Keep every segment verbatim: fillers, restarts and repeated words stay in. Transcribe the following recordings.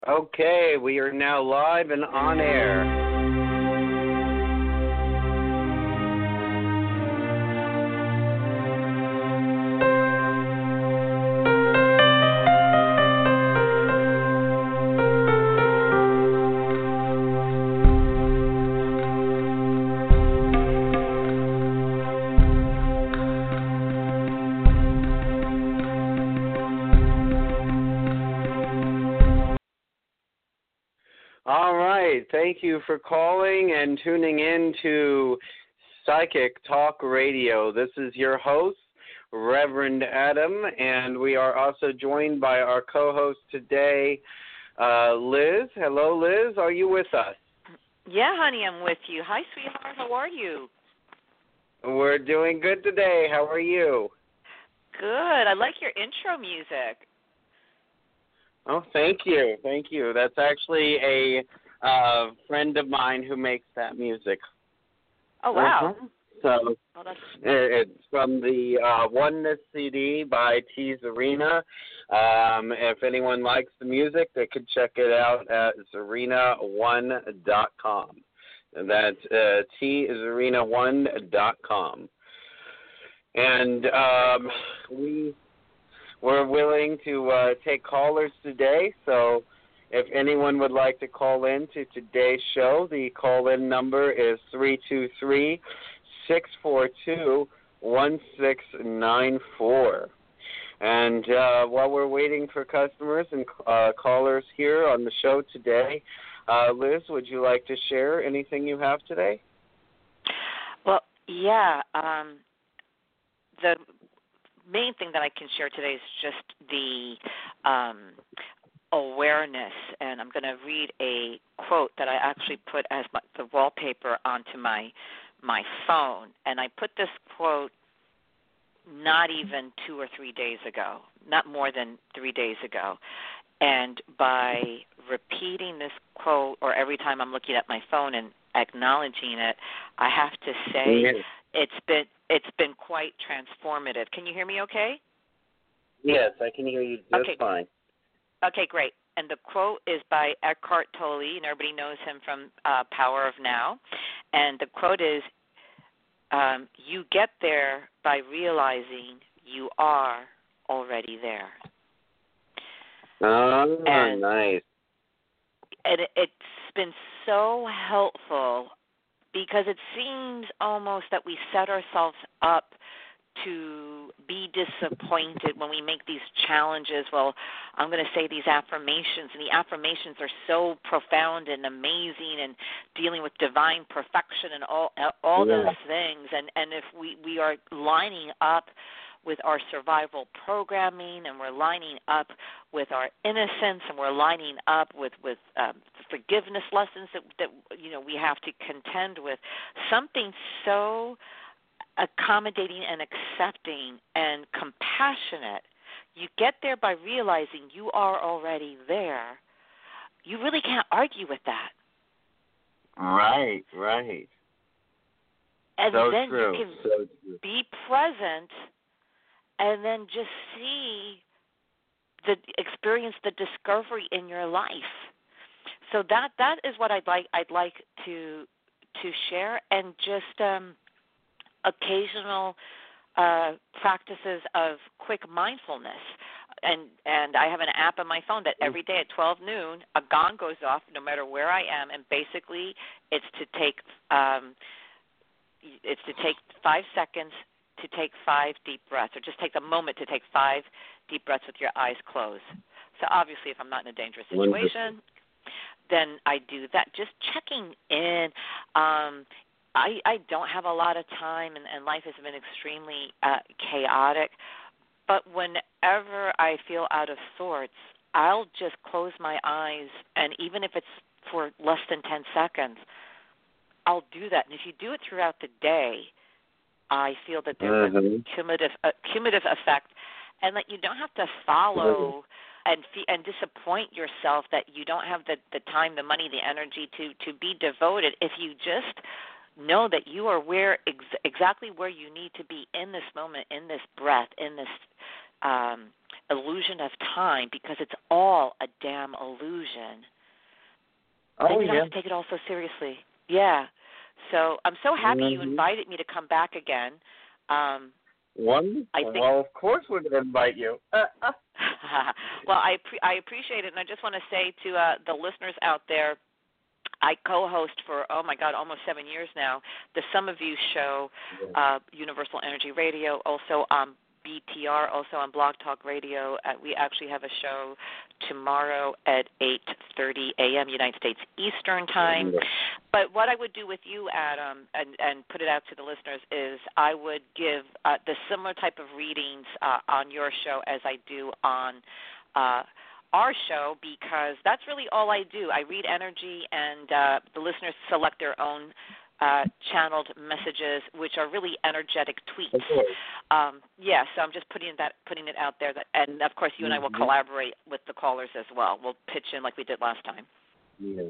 Okay, we are now live and on air. All right. Thank you for calling and tuning in to Psychic Talk Radio. This is your host, Reverend Adam, and we are also joined by our co-host today, uh, Liz. Hello, Liz. Are you with us? Yeah, honey, I'm with you. Hi, sweetheart. How are you? We're doing good today. How are you? Good. I like your intro music. Oh, thank you. Thank you. That's actually a uh, friend of mine who makes that music. Oh, wow. Uh-huh. So oh, that's... it's from the uh, Oneness C D by T Zarina. Um, if anyone likes the music, they could check it out at zarina one dot com. That's uh, T zarina one dot com. And um, we... We're willing to uh, take callers today, so if anyone would like to call in to today's show, the call-in number is three two three, six four two, one six nine four. And uh, while we're waiting for customers and uh, callers here on the show today, uh, Liz, would you like to share anything you have today? Well, yeah, um, the main thing that I can share today is just the um, awareness, and I'm going to read a quote that I actually put as my, the wallpaper onto my my phone, and I put this quote not even two or three days ago, not more than three days ago, and by repeating this quote, or every time I'm looking at my phone and acknowledging it, I have to say Yes. it's been It's been quite transformative. Can you hear me okay? Yes, I can hear you just okay. fine. Okay, great. And the quote is by Eckhart Tolle, and everybody knows him from uh, Power of Now. And the quote is, um, you get there by realizing you are already there. Oh, and, nice. And it, it's been so helpful, because it seems almost that we set ourselves up to be disappointed when we make these challenges. Well, I'm going to say these affirmations, and the affirmations are so profound and amazing, and dealing with divine perfection and all all yeah. those things. And, and if we, we are lining up with our survival programming, and we're lining up with our innocence, and we're lining up with, with um, forgiveness lessons that, that you know we have to contend with, something so accommodating and accepting and compassionate, you get there by realizing you are already there. You really can't argue with that. Right, right. And so then true. you can so true. be present, and then just see the experience, the discovery in your life. So that that is what I'd like I'd like to to share, and just um, occasional uh, practices of quick mindfulness. And and I have an app on my phone that every day at twelve noon a gong goes off, no matter where I am, and basically it's to take um, it's to take five seconds to take five deep breaths, or just take a moment to take five deep breaths with your eyes closed. So obviously, if I'm not in a dangerous situation, then I do that. Just checking in. Um, I, I don't have a lot of time, and, and life has been extremely uh, chaotic. But whenever I feel out of sorts, I'll just close my eyes, and even if it's for less than ten seconds, I'll do that. And if you do it throughout the day, I feel that there's mm-hmm. a cumulative, a cumulative effect, and that you don't have to follow and fe- and disappoint yourself that you don't have the, the time, the money, the energy to, to be devoted. If you just know that you are where ex- exactly where you need to be in this moment, in this breath, in this um, illusion of time because it's all a damn illusion. Oh, and you don't yeah. have to take it all so seriously. Yeah. So I'm so happy mm-hmm. you invited me to come back again. Um, Wonderful. I think, well, of course we're going to invite you. well, I pre- I appreciate it, and I just want to say to uh, the listeners out there, I co-host for, oh, my God, almost seven years now, the Some of You show, uh, Universal Energy Radio, also on B T R, also on Blog Talk Radio. Uh, we actually have a show tomorrow at eight thirty a.m. United States Eastern Time. But what I would do with you, Adam, and, and put it out to the listeners, is I would give uh, the similar type of readings uh, on your show as I do on uh our show, because that's really all I do. I read energy, and uh, the listeners select their own uh, channeled messages, which are really energetic tweets. Okay. Um, yeah, so I'm just putting that, putting it out there. That, and, of course, you and I will Mm-hmm. collaborate with the callers as well. We'll pitch in like we did last time. Yeah.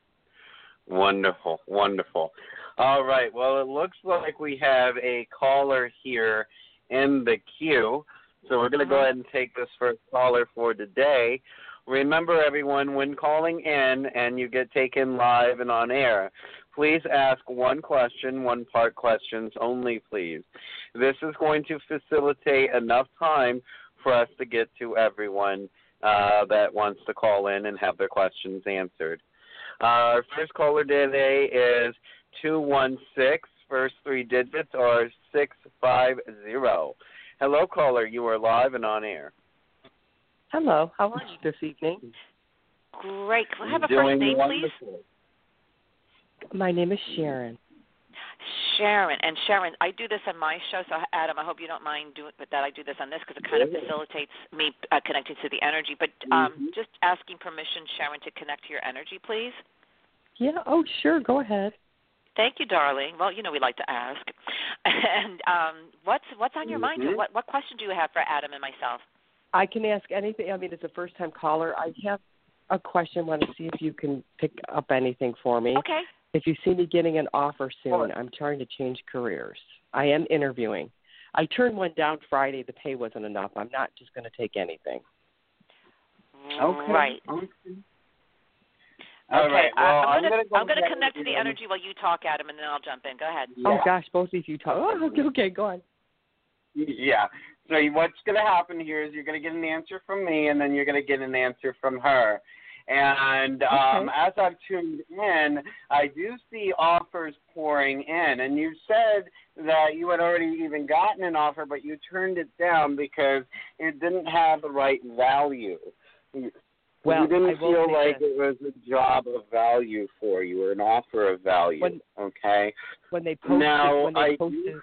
Wonderful, wonderful. All right, well, it looks like we have a caller here in the queue. So we're going to go ahead and take this first caller for today. Remember, everyone, when calling in and you get taken live and on air, please ask one question, one part questions only, please. This is going to facilitate enough time for us to get to everyone uh, that wants to call in and have their questions answered. Uh, our first caller today is two one six. First three digits are six five zero. Hello, caller. You are live and on air. Hello. How are you this evening? Great. Can I have a Doing first name, wonderful. please? My name is Sharon. Sharon. And Sharon, I do this on my show, so Adam, I hope you don't mind doing that I do this on this, because it kind of facilitates me uh, connecting to the energy. But um, mm-hmm. just asking permission, Sharon, to connect to your energy, please. Yeah. Oh, sure. Go ahead. Thank you, darling. Well, you know we like to ask. And um, what's what's on your mm-hmm. mind? What what question do you have for Adam and myself? I can ask anything. I mean, it's a first-time caller. I have a question. Want to see if you can pick up anything for me. Okay. If you see me getting an offer soon, I'm trying to change careers. I am interviewing. I turned one down Friday. The pay wasn't enough. I'm not just going to take anything. Okay. Right. Okay. Okay, All right. Well, I'm going to go I'm going to ahead connect to the and- energy while you talk, Adam, and then I'll jump in. Go ahead. Yeah. Oh, gosh, both of you talk. Oh, okay, okay, go on. Yeah. So what's going to happen here is you're going to get an answer from me, and then you're going to get an answer from her. And um, okay. as I've tuned in, I do see offers pouring in. And you said that you had already even gotten an offer, but you turned it down because it didn't have the right value. Well, you didn't I will feel say like this. it was a job of value for you or an offer of value. When, okay. When they posted, now, when they I posted, do,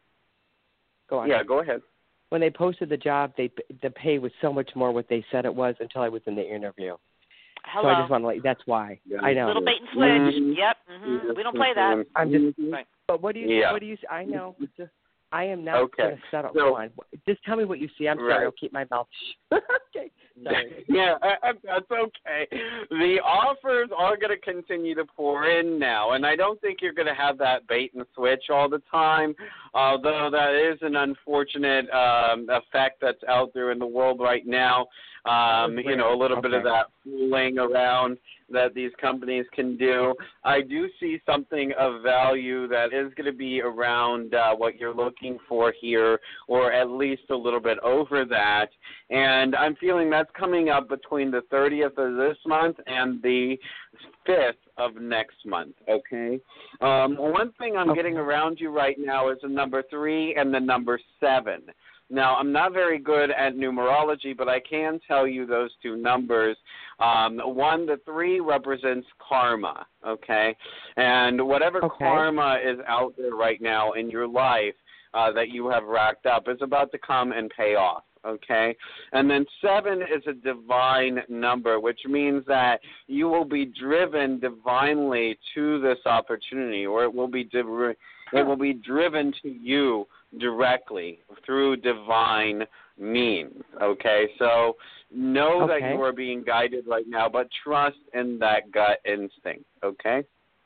go on. Yeah, go ahead. When they posted the job, they the pay was so much more what they said it was until I was in the interview. Hello. So I just want to like that's why. Yeah. I know. Little bait and switch. Mm-hmm. Yep. Mm-hmm. We don't play that. I'm just. Mm-hmm. But what do you? Yeah. What do you? I know. Just, I am not Okay. going to settle. So, Go on. Just tell me what you see. I'm right. sorry. I'll keep my mouth shut. Okay. Sorry. Yeah, that's okay. The offers are going to continue to pour in now, and I don't think you're going to have that bait and switch all the time, although that is an unfortunate um, effect that's out there in the world right now. Um, you know, a little okay. bit of that fooling around that these companies can do. I do see something of value that is going to be around uh, what you're looking for here, or at least a little bit over that. And I'm feeling that's coming up between the thirtieth of this month and the fifth of next month, okay? Um, one thing I'm okay. getting around you right now is the number three and the number seven. Now, I'm not very good at numerology, but I can tell you those two numbers. Um, one, the three represents karma, okay? And whatever okay. karma is out there right now in your life uh, that you have racked up is about to come and pay off, okay? And then seven is a divine number, which means that you will be driven divinely to this opportunity, or it will be div- it will be driven to you directly through divine means, okay? So know okay. that you are being guided right now, but trust in that gut instinct, okay?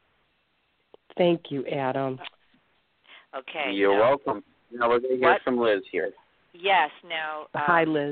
Thank you, Adam. Okay. You're now, welcome. Now we're going to hear what? from Liz here. Yes. Now. Um, Hi, Liz.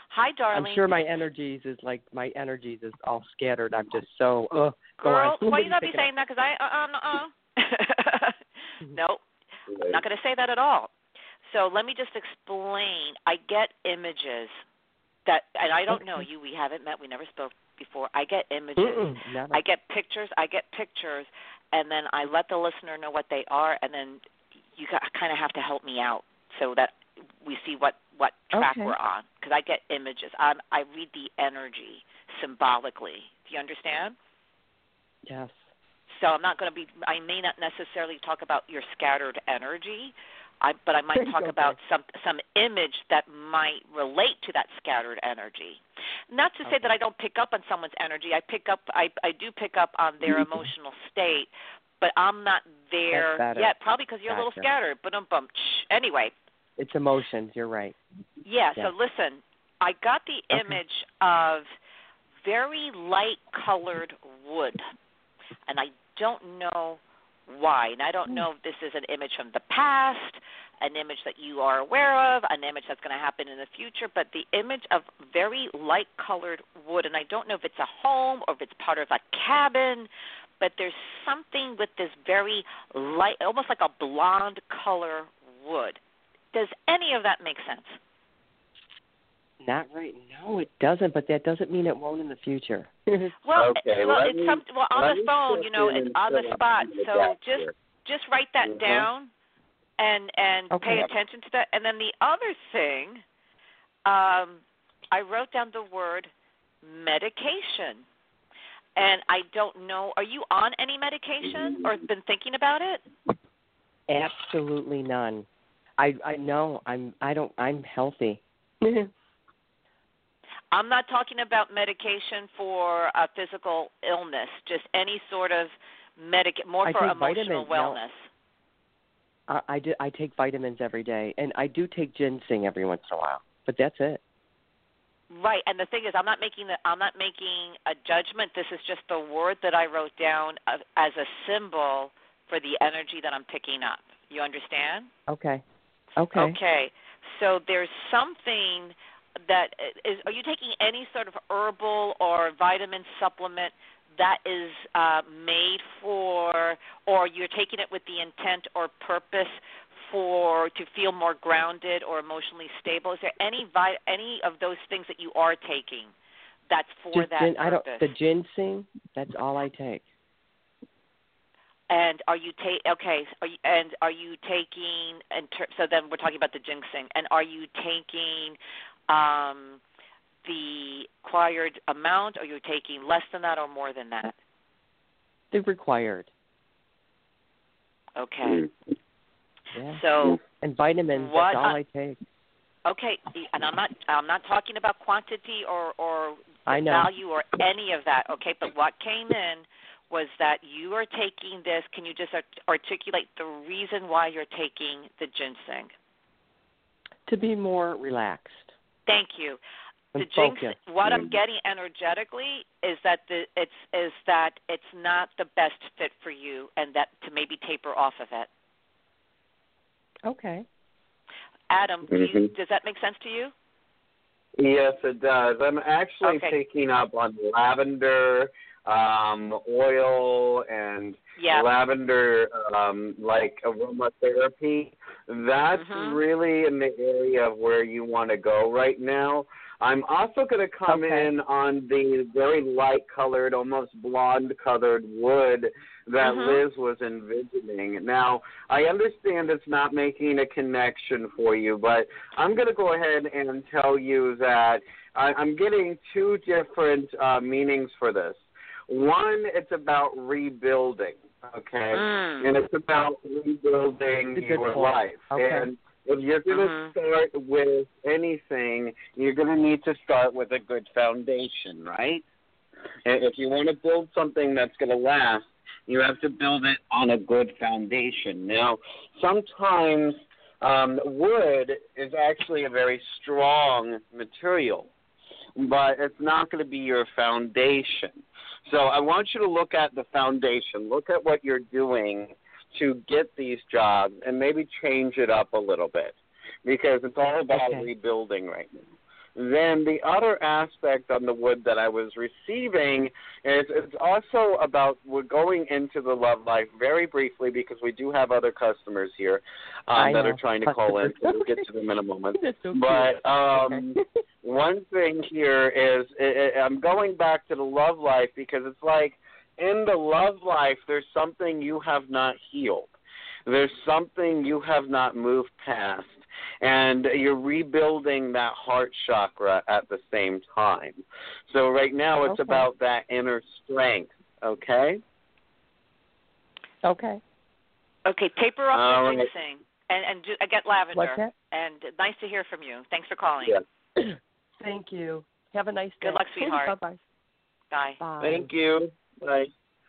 Hi, darling. I'm sure my energies is like my energies is all scattered. I'm just so uh Girl, go on. why you not be saying that? Because I uh uh uh. Nope, I'm not going to say that at all. So let me just explain. I get images that, and I don't okay. know you. We haven't met. We never spoke before. I get images. Mm-mm, never. I get pictures. I get pictures, and then I let the listener know what they are, and then you kind of have to help me out so that we see what, what track okay. we're on. Because I get images. I I read the energy symbolically. Do you understand? Yes. So I'm not going to be. I may not necessarily talk about your scattered energy. I, but I might talk okay. about some some image that might relate to that scattered energy. Not to say okay. that I don't pick up on someone's energy. I pick up. I, I do pick up on their emotional state, but I'm not there yet. Probably because you're gotcha. a little scattered. But um, bum. Anyway. It's emotions. You're right. Yeah. yeah. So listen, I got the okay. image of very light colored wood, and I don't know why. And I don't know if this is an image from the past, an image that you are aware of, an image that's going to happen in the future, but the image of very light-colored wood, and I don't know if it's a home or if it's part of a cabin, but there's something with this very light, almost like a blonde color wood. Does any of that make sense? Not right. No, it doesn't, but that doesn't mean it won't in the future. well, okay, well, let it's me, some, well on the phone, you know, it's on the spot. So just here. just write that mm-hmm. down and and okay. pay attention to that. And then the other thing, um, I wrote down the word medication. And I don't know, are you on any medication or been thinking about it? Absolutely none. I I know I'm I don't I'm healthy. I'm not talking about medication for a physical illness, just any sort of medic more I for take emotional vitamins, wellness. No. I, I do I take vitamins every day, and I do take ginseng every once in a while, but that's it. Right, and the thing is, I'm not making the, I'm not making a judgment. This is just the word that I wrote down as a symbol for the energy that I'm picking up. You understand? Okay. Okay. Okay. So there's something that is. Are you taking any sort of herbal or vitamin supplement that is uh, made for, or you're taking it with the intent or purpose for to feel more grounded or emotionally stable? Is there any vi- any of those things that you are taking that's for Just that gin- purpose? I don't, the ginseng, that's all I take. And are you take okay? Are you, and are you taking? And ter- so then we're talking about the ginseng. And are you taking um, the required amount? Or are you taking less than that or more than that? The required. Okay. Yeah. So and vitamins. What, that's all uh, I take. Okay, and I'm not I'm not talking about quantity or or I know. value or any of that. Okay, but what came in was that you are taking this. Can you just art- articulate the reason why you're taking the ginseng? To be more relaxed. Thank you. The And ginseng. focused. What I'm getting energetically is that the it's is that it's not the best fit for you, and that to maybe taper off of it. Okay. Adam, do mm-hmm. you, does that make sense to you? Yes, it does. I'm actually okay. picking up on lavender um, oil and yeah. lavender um, like aromatherapy. That's mm-hmm. really in the area of where you want to go right now. I'm also going to come okay. in on the very light-colored, almost blonde-colored wood that mm-hmm. Liz was envisioning. Now, I understand it's not making a connection for you, but I'm going to go ahead and tell you that I, I'm getting two different uh, meanings for this. One, it's about rebuilding, okay? Mm. And it's about rebuilding your life. Okay. And if you're going to mm-hmm. start with anything, you're going to need to start with a good foundation, right? And if you want to build something that's going to last, you have to build it on a good foundation. Now, sometimes um, wood is actually a very strong material, but it's not going to be your foundation. So I want you to look at the foundation. Look at what you're doing to get these jobs and maybe change it up a little bit, because it's all about okay. rebuilding right now. Then the other aspect on the wood that I was receiving is it's also about, we're going into the love life very briefly because we do have other customers here um, that are trying to customers. call in. So we'll get to them in a moment. So but um, okay. one thing here is it, it, I'm going back to the love life because it's like in the love life there's something you have not healed. There's something you have not moved past. And you're rebuilding that heart chakra at the same time. So right now it's okay. about that inner strength, okay? Okay. Okay, paper up All the right. ginseng. And, and do, I get lavender. What's that? And nice to hear from you. Thanks for calling. Yeah. Thank you. Have a nice day. Good luck, sweetheart. Bye-bye. Bye. Bye. Thank you. Bye.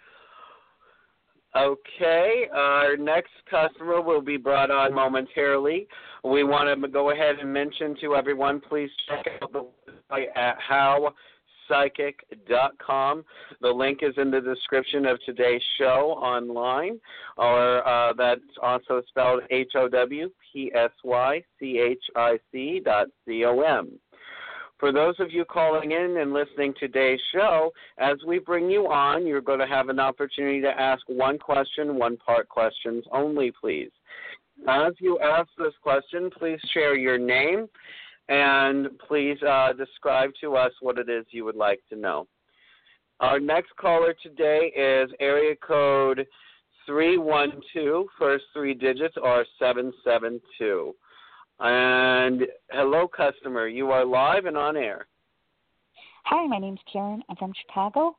Okay, our next customer will be brought on momentarily. We want to go ahead and mention to everyone, please check out the website at how psychic dot com. The link is in the description of today's show online, or uh, that's also spelled H O W P S Y C H I C dot C O M. For those of you calling in and listening to today's show, as we bring you on, you're going to have an opportunity to ask one question, one-part questions only, please. As you ask this question, please share your name and please uh, describe to us what it is you would like to know. Our next caller today is area code three one two. First three digits are seven seven two. And hello, customer. You are live and on air. Hi, my name's Karen. I'm from Chicago.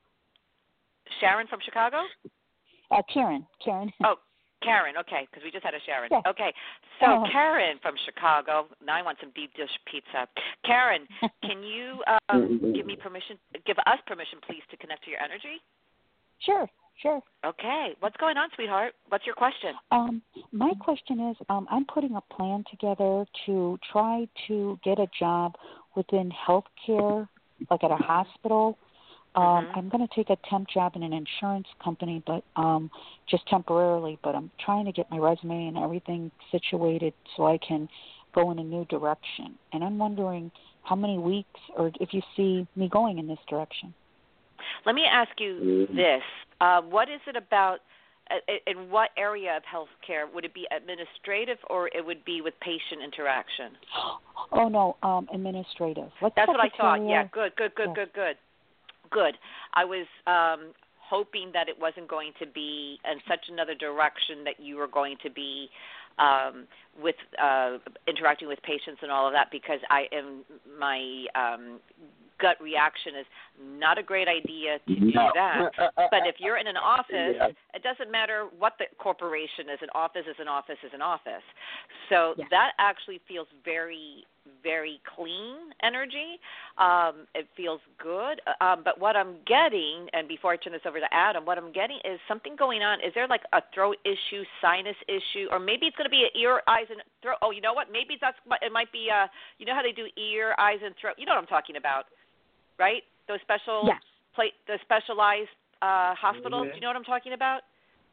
Sharon from Chicago? Uh, Karen. Karen. Oh, Karen. Okay, because we just had a Sharon. Yeah. Okay, so oh. Karen from Chicago. Now I want some deep dish pizza. Karen, can you um, give me permission? Give us permission, please, to connect to your energy? Sure. Sure. Okay. What's going on, sweetheart? What's your question? Um, my question is, um, I'm putting a plan together to try to get a job within healthcare, like at a hospital. Um, mm-hmm. I'm going to take a temp job in an insurance company, but um, just temporarily. But I'm trying to get my resume and everything situated so I can go in a new direction. And I'm wondering how many weeks, or if you see me going in this direction. Let me ask you this. Uh, what is it about, uh, in what area of healthcare? Would it be administrative or it would be with patient interaction? Oh, no, um, administrative. What That's what I thought. Yeah, good, good, good, yeah. good, good. Good. I was um, hoping that it wasn't going to be in such another direction that you were going to be um, with uh, interacting with patients and all of that, because I am my um, gut reaction is not a great idea to do no. that. But if you're in an office, yeah. it doesn't matter what the corporation is. An office is an office is an office. So yeah. that actually feels very, very clean energy. Um, it feels good. Um, but what I'm getting, and before I turn this over to Adam, what I'm getting is something going on. Is there like a throat issue, sinus issue, or maybe it's going to be an ear, eyes, and throat? Oh, you know what? Maybe that's it might be, uh, you know how they do ear, eyes, and throat? You know what I'm talking about. Right? Those special, yes. plate, those specialized uh, hospitals. Mm-hmm. Do you know what I'm talking about?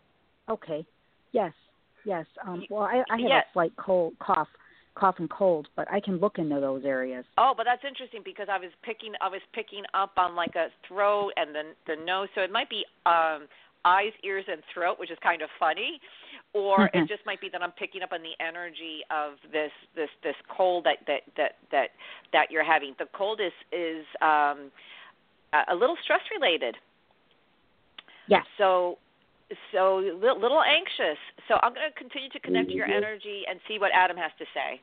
Okay. Yes. Yes. Um, well, I, I have yes. a slight cold, cough, cough and cold, but I can look into those areas. Oh, but that's interesting because I was picking, I was picking up on like a throat and the the nose, so it might be um, eyes, ears, and throat, which is kind of funny, or it just might be that I'm picking up on the energy of this this this cold that that that that, that you're having. The cold is is um, a little stress related. Yes. So so a little anxious. So I'm going to continue to connect to your energy and see what Adam has to say.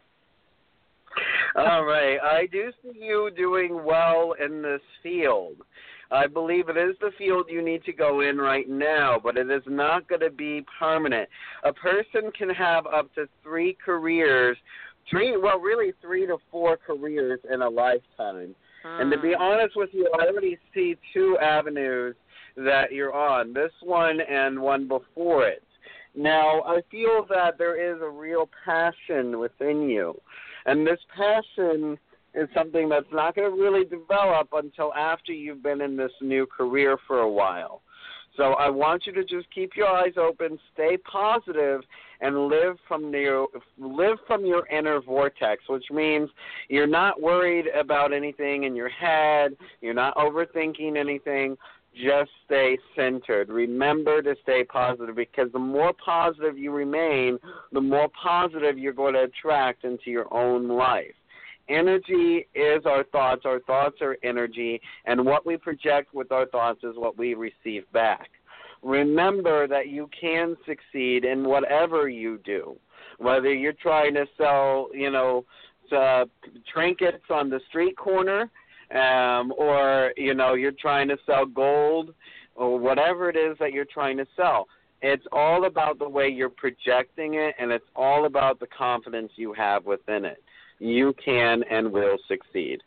All right. I do see you doing well in this field. I believe it is the field you need to go in right now, but it is not going to be permanent. A person can have up to three careers, three, well, really three to four careers in a lifetime. Mm. And to be honest with you, I already see two avenues that you're on, this one and one before it. Now, I feel that there is a real passion within you, and this passion is something that's not going to really develop until after you've been in this new career for a while. So I want you to just keep your eyes open, stay positive, and live from your live from your inner vortex, which means you're not worried about anything in your head, you're not overthinking anything. Just stay centered. Remember to stay positive, because the more positive you remain, the more positive you're going to attract into your own life. Energy is our thoughts. Our thoughts are energy, and what we project with our thoughts is what we receive back. Remember that you can succeed in whatever you do, whether you're trying to sell, you know, uh, trinkets on the street corner, Um, or, you know, you're trying to sell gold or whatever it is that you're trying to sell. It's all about the way you're projecting it, and it's all about the confidence you have within it. You can and will succeed.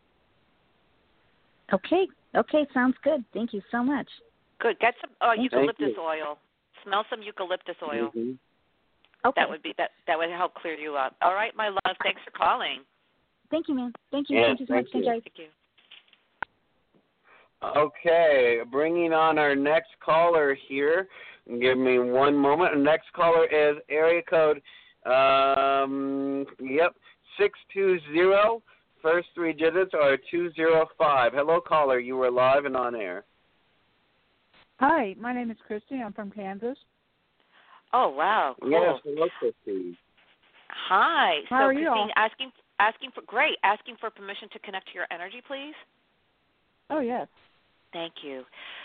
Okay. Okay, sounds good. Thank you so much. Good. Get some uh, eucalyptus you. oil. Smell some eucalyptus oil. Mm-hmm. Okay. That would be that. That would help clear you up. All right, my love. Thanks for calling. Thank you, ma'am. Thank you. Yes, thank you so thank much. you. Thank you. Thank you. Okay, bringing on our next caller here. Give me one moment. Our next caller is area code, um, yep, six two zero. First three digits are two zero five. Hello, caller. You were live and on air. Hi, my name is Christy. I'm from Kansas. Oh, wow. Cool. Yes, hello, Christy. Hi. How so, are you Christine, all? asking, asking for, great, asking for permission to connect to your energy, please. Oh, yes. Thank you.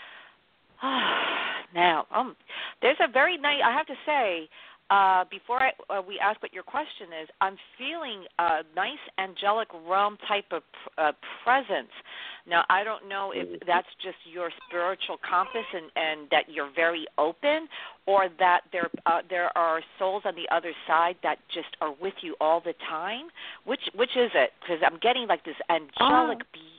Now, um, there's a very nice, I have to say, uh, before I, uh, we ask what your question is, I'm feeling a nice angelic realm type of uh, presence. Now, I don't know if that's just your spiritual compass and, and that you're very open, or that there uh, there are souls on the other side that just are with you all the time. Which which is it? Because I'm getting like this angelic Uh, be-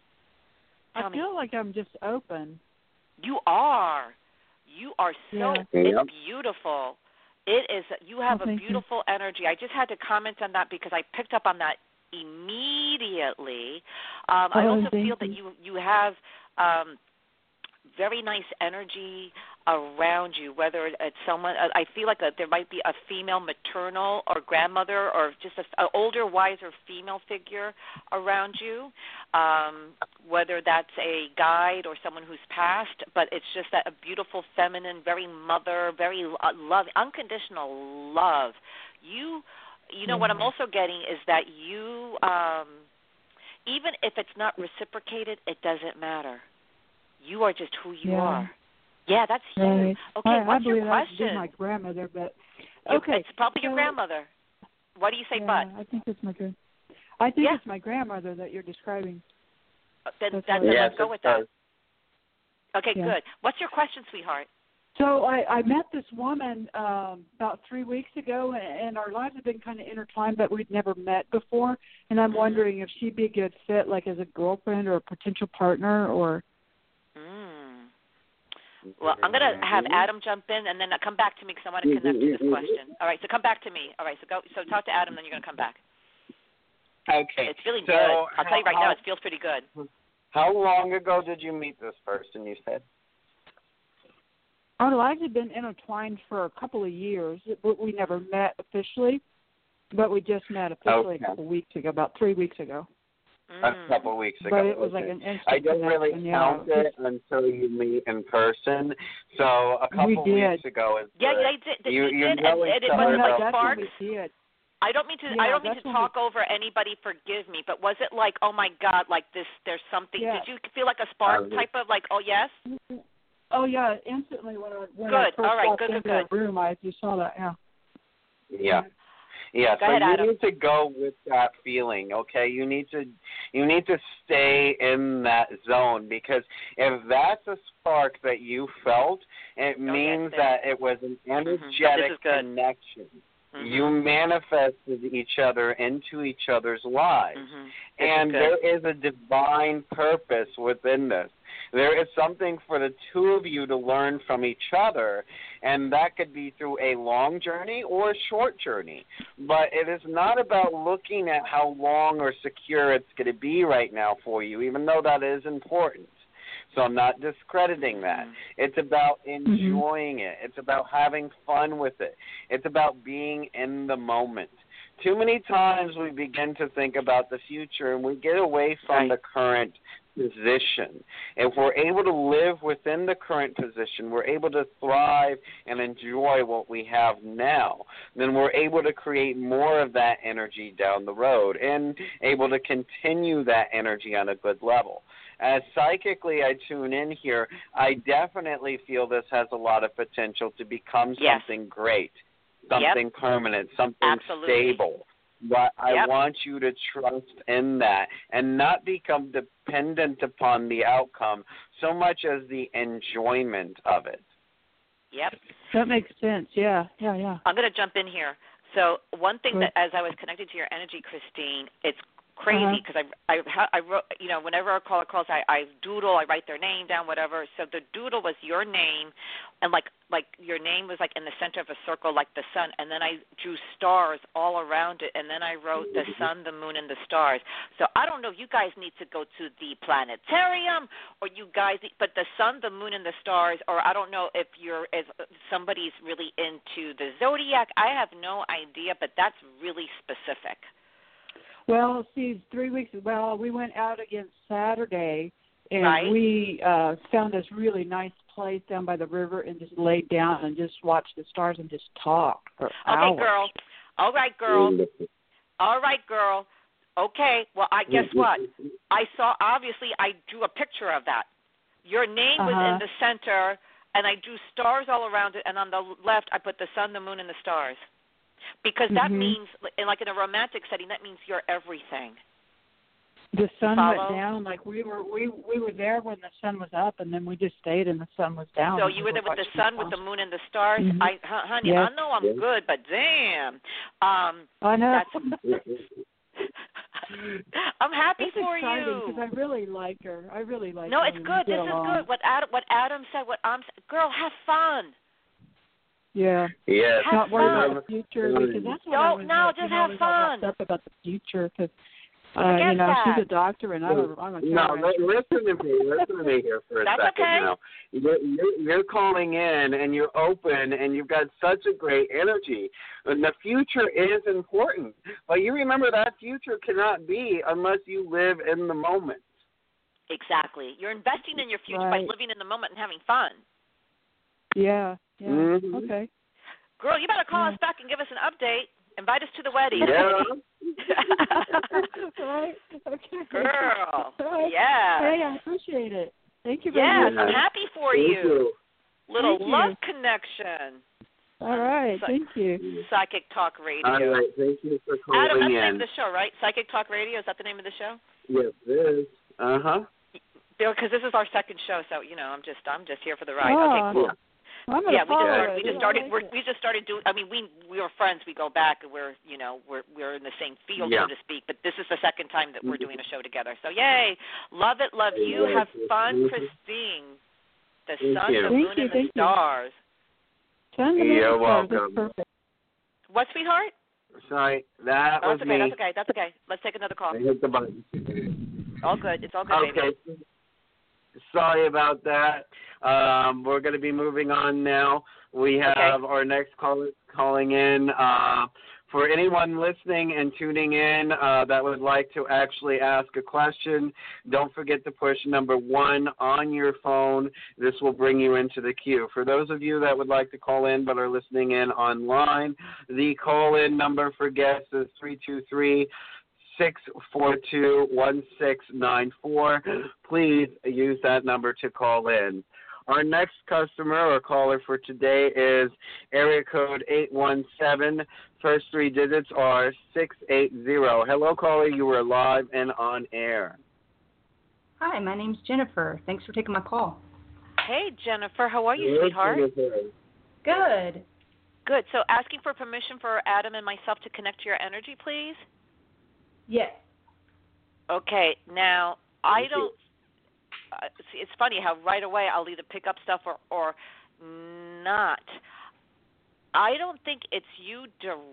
I Tell me. feel like I'm just open. You are. You are so, Yeah. it's Yep. beautiful. It is, you have Oh, a thank you. beautiful energy. I just had to comment on that because I picked up on that immediately. Um, I Oh, also thank feel that you. you, you have um, very nice energy around you, whether it's someone, I feel like a, there might be a female maternal or grandmother or just an older, wiser female figure around you, um, whether that's a guide or someone who's passed, but it's just that a beautiful, feminine, very mother, very love, unconditional love. You, you know, Yeah. what I'm also getting is that you, um, even if it's not reciprocated, it doesn't matter. You are just who you Yeah. are. Yeah, that's huge. Right. Okay, I, what's I believe your that question? would be my grandmother, but You- okay. It's probably your so- grandmother. What do you say, yeah, but? I think it's my grand. I think Yeah. it's my grandmother that you're describing. Then, That's then, what- then Yes, let's go it with that. does. Okay, Yeah. good. What's your question, sweetheart? So I, I met this woman um, about three weeks ago, and, and our lives have been kind of intertwined, but we'd never met before. And I'm Mhm. wondering if she'd be a good fit, like as a girlfriend or a potential partner, or. Mm. Well, I'm going to have Adam jump in, and then come back to me because I want to Mm-hmm, connect to this question. All right, so come back to me. All right, so go. So talk to Adam, then you're going to come back. Okay. It's feeling so good. I'll tell you right how, now, it feels pretty good. How long ago did you meet this person, you said? Our lives have been intertwined for a couple of years, but we never met officially. But we just met officially Okay. a couple of weeks ago, about three weeks ago. Mm. A couple of weeks ago. But it was okay. like an instant I don't really connection, count yeah. it until you meet in person. So a We couple did. weeks ago is Yeah, good. yeah, I did. You- you you did, know and, each and it other was about- like that's sparks. when we did. I don't mean to. Yeah, I don't mean that's to when talk over anybody. Forgive me, but was it like, oh my God, like this? There's something. Yeah. Did you feel like a spark Um, type of like, oh yes? Oh yeah, instantly when I when I Good. first All right. walked Good, into good, the room, I just saw that. Yeah. Yeah. Yeah, Go so ahead, you Adam. need to go with that feeling, okay? You need to you need to stay in that zone, because if that's a spark that you felt, it Oh, yes, means there. that it was an energetic This is good. connection. Mhm. You manifested each other into each other's lives. Mhm. This And is good. there is a divine purpose within this. There is something for the two of you to learn from each other, and that could be through a long journey or a short journey. But it is not about looking at how long or secure it's going to be right now for you, even though that is important. So I'm not discrediting that. It's about enjoying it. It's about having fun with it. It's about being in the moment. Too many times we begin to think about the future and we get away from right. the current position. If we're able to live within the current position, we're able to thrive and enjoy what we have now, then we're able to create more of that energy down the road and able to continue that energy on a good level. As psychically I tune in here, I definitely feel this has a lot of potential to become yes. something great, something yep. permanent, something Absolutely. stable. But I yep. want you to trust in that and not become dependent upon the outcome so much as the enjoyment of it. Yep. That makes sense. Yeah, yeah, yeah. I'm going to jump in here. So one thing that, as I was connected to your energy, Christine, it's crazy because uh-huh. I, I, I wrote, you know, whenever a caller calls, I, I doodle, I write their name down, whatever. So the doodle was your name, and like, like your name was like in the center of a circle, like the sun, and then I drew stars all around it, and then I wrote the sun, the moon, and the stars. So I don't know if you guys need to go to the planetarium, or you guys, but the sun, the moon, and the stars, or I don't know if you're, if somebody's really into the zodiac. I have no idea, but that's really specific. Well, see, three weeks, well, we went out again Saturday, and right. we uh, found this really nice place down by the river and just laid down and just watched the stars and just talked for okay, hours. Okay, girl. All right, girl. All right, girl. Okay, well, I guess what? I saw, obviously, I drew a picture of that. Your name uh-huh. was in the center, and I drew stars all around it, and on the left, I put the sun, the moon, and the stars. Because that mm-hmm. means, like in a romantic setting, that means you're everything. The sun Follow? went down, like we were we we were there when the sun was up, and then we just stayed and the sun was down. So you were there with the sun, with the moon, and the stars. Mm-hmm. I, honey, yes. I know I'm yes. good, but damn, um, I know. That's, I'm happy that's for exciting you. Because I really like her. I really like no, her. No, it's good. This is along. good. What Adam, what Adam said. What I'm, girl, have fun. Yeah. Yeah. Not worry fun. about the future because that's what no, I was no, like, just you know, have fun. Stuff about the future because uh, you know that. she's a doctor and I'm a, I'm a no. Listen to me. Listen to me here for a that's second. Okay. Now, you're, you're, you're calling in and you're open and you've got such a great energy. And the future is important, but you remember that future cannot be unless you live in the moment. Exactly. You're investing in your future right. by living in the moment and having fun. Yeah. Yeah. Mm-hmm. Okay. Girl, you better call yeah. us back and give us an update. Invite us to the wedding. Yeah. right. Okay. Girl. Right. Yeah. Hey, I appreciate it. Thank you very yes, much. I'm happy for Thank you. you. Little Thank love you. connection. All right. Psych- Thank you. Psychic Talk Radio. All right. Thank you for calling Adam, that's in. the name of the show, right? Psychic Talk Radio. Is that the name of the show? Yes, it is. Uh huh. Because this is our second show, so you know, I'm just I'm just here for the ride. Oh. Okay, cool. Yeah. I'm yeah, we just started. it. We just yeah, started. like We're, we just started doing. I mean, we we were friends. We go back, and we're you know we're we're in the same field, yeah. so to speak. But this is the second time that we're doing a show together. So yay, love it, love you. Have fun, Christine. The Thank sun, you. the Thank moon, you, and the stars. Sun, the moon, You're and the stars. welcome. That's perfect. What, sweetheart? Sorry, that oh, was that's okay. me. That's okay. That's okay. Let's take another call. I hit the button. All good. It's all good, okay. baby. Sorry about that. Um, we're going to be moving on now. We have okay. our next caller calling in. Uh, for anyone listening and tuning in uh, that would like to actually ask a question, don't forget to push number one on your phone. This will bring you into the queue. For those of you that would like to call in but are listening in online, the call-in number for guests is three two three, six four two, one six nine four. Please use that number to call in. Our next customer or caller for today is area code eight one seven. First three digits are six eight zero. Hello, caller. You are live and on air. Hi, my name's Jennifer. Thanks for taking my call. Hey, Jennifer. How are you, Hello, sweetheart? Jennifer. Good. Good. So asking for permission for Adam and myself to connect to your energy, please? Yes. Okay. Now, I don't uh, – see, it's funny how right away I'll either pick up stuff or, or not. I don't think it's you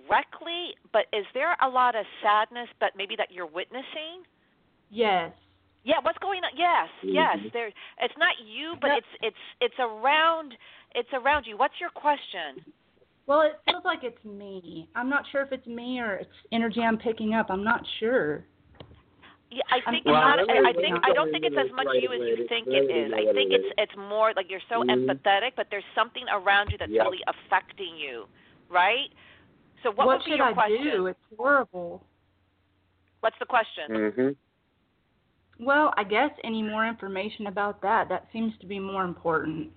directly, but is there a lot of sadness but maybe that you're witnessing? Yes. Yeah, what's going on? Yes, Mm-hmm. yes. There, it's not you, but it's it's it's around it's around you. What's your question? Well, it feels like it's me. I'm not sure if it's me or it's energy I'm picking up. I'm not sure. Yeah, I think Well, it's not. let me- I think I don't think it's as much right you as away. you think Right it is. away. I think it's it's more like you're so Mhm. empathetic, but there's something around you that's Yep. really affecting you, right? So what, what would be should your I question? do? It's horrible. What's the question? Mm-hmm. Well, I guess any more information about that, that seems to be more important.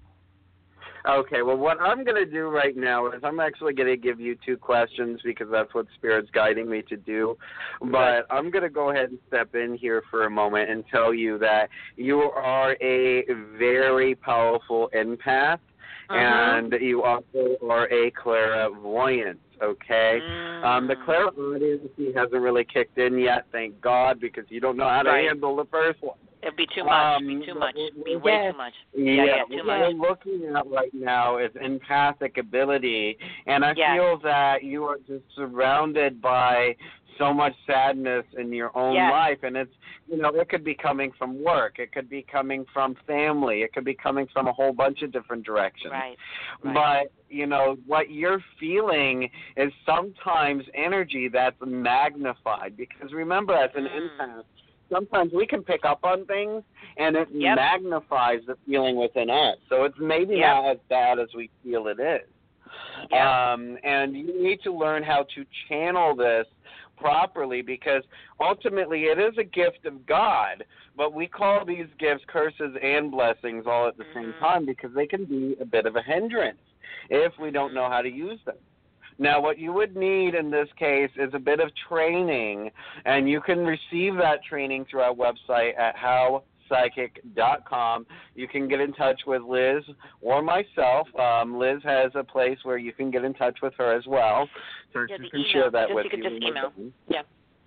Okay, well, what I'm going to do right now is I'm actually going to give you two questions because that's what Spirit's guiding me to do. But I'm going to go ahead and step in here for a moment and tell you that you are a very powerful empath, Uh-huh. and you also are a clairvoyant. Okay, Mm. um, the clairaudiency hasn't really kicked in yet, thank God, because you don't know how to Right. handle the first one. It'd be too much. Um, It'd be too but much. we're- It'd be we're- way Yes. too much. Yeah, Yeah, yeah, too what much. we're looking at right now is empathic ability, and I Yes. feel that you are just surrounded by so much sadness in your own Yes. life, and it's, you know, it could be coming from work, it could be coming from family, it could be coming from a whole bunch of different directions. Right. Right. But, you know, what you're feeling is sometimes energy that's magnified, because remember, as an Mm. empath, sometimes we can pick up on things, and it Yep. magnifies the feeling within us. So it's maybe Yep. not as bad as we feel it is. Yep. Um, and you need to learn how to channel this properly, because ultimately it is a gift of God, but we call these gifts curses and blessings all at the same Mhm. time because they can be a bit of a hindrance if we don't know how to use them. Now, what you would need in this case is a bit of training, and you can receive that training through our website at how psychic dot com. You can get in touch with Liz or myself. Um, Liz has a place where you can get in touch with her as well, so Yeah, she the can email. share that Just, with you could you. just email. Yeah.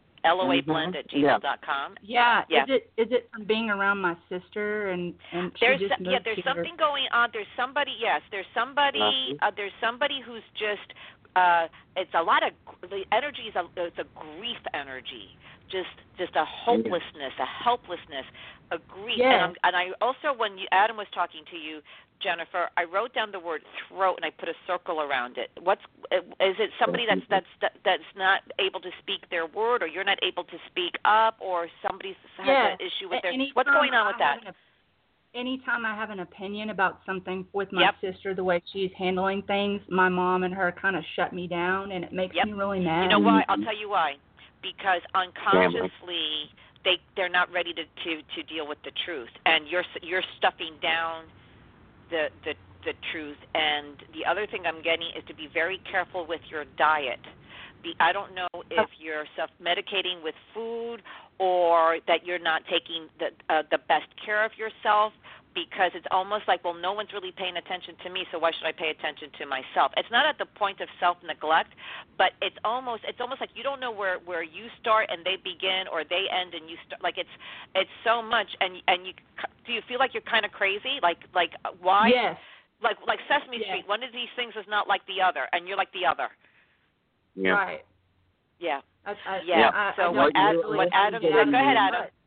L O A blend at gmail dot com. Yeah. Yeah. Is it is it from being around my sister and and she There's just so- moved yeah, there's here? something going on. There's somebody. Yes, there's somebody. Uh-huh. Uh, there's somebody who's just. Uh, it's a lot of the energy is a it's a grief energy. Just just a hopelessness, a helplessness, a grief. Yes. And, I'm, and I also, when you, Adam was talking to you, Jennifer, I wrote down the word throat and I put a circle around it. What's is it somebody that's that's that, that's not able to speak their word, or you're not able to speak up, or somebody has Yes. an issue with their? Anytime What's going on I with that? have an op- Anytime I have an opinion about something with my Yep. sister, the way she's handling things, my mom and her kind of shut me down, and it makes Yep. me really mad. You know why? I'll tell you why. Because unconsciously they they're not ready to, to, to deal with the truth, and you're you're stuffing down the the the truth. And the other thing I'm getting is to be very careful with your diet. Be, I don't know if you're self-medicating with food, or that you're not taking the uh, the best care of yourself, because it's almost like, well, no one's really paying attention to me, so why should I pay attention to myself? It's not at the point of self-neglect, but it's almost it's almost like you don't know where, where you start and they begin, or they end and you start. Like it's it's so much, and and you do you feel like you're kind of crazy? Like like why? Yes. Like like Sesame Yes. Street. One of these things is not like the other, and you're like the other. Yeah. Right. Yeah. I, I, Yeah. I, So I what don't Ad- really what Adam get said- out go of ahead, it, Adam. but-